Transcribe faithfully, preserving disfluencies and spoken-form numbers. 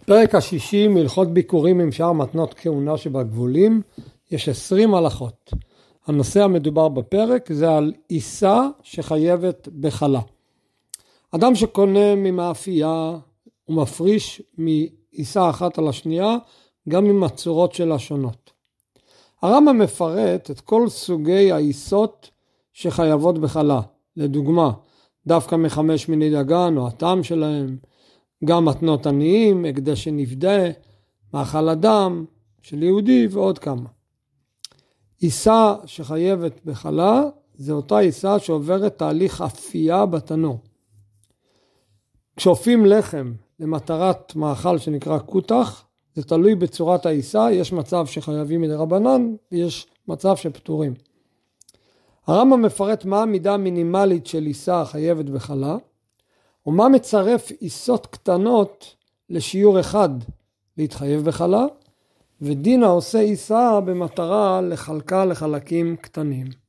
בפרק השישי מלכות ביקורים עם שאר מתנות כהונה שבגבולים יש עשרים הלכות. הנושא המדובר בפרק זה על אישה שחייבת בחלה. אדם שקונה ממאפייה ומפריש מאישה אחת על השנייה גם עם הצורות שלה שונות. הרמב"ם מפרט את כל סוגי האיסות שחייבות בחלה. לדוגמה, דווקא מחמש מיני דגן או הטעם שלהם, גם מתנות עניים, הקדש שנפדה, מאכל אדם של יהודי ועוד כמה. אישה שחייבת בחלה זה אותה אישה שעוברת תהליך אפייה בתנור. כשאופים לחם למטרת מאכל שנקרא קוטח, זה תלוי בצורת האישה, יש מצב שחייבים מדרבנן ויש מצב שפטורים. הרמב"ם מפרט מה המידה המינימלית של אישה חייבת בחלה, ומה מצרף איסות קטנות לשיעור אחד להתחייב בחלה, ודין העושה איסה במטרה לחלקה לחלקים קטנים.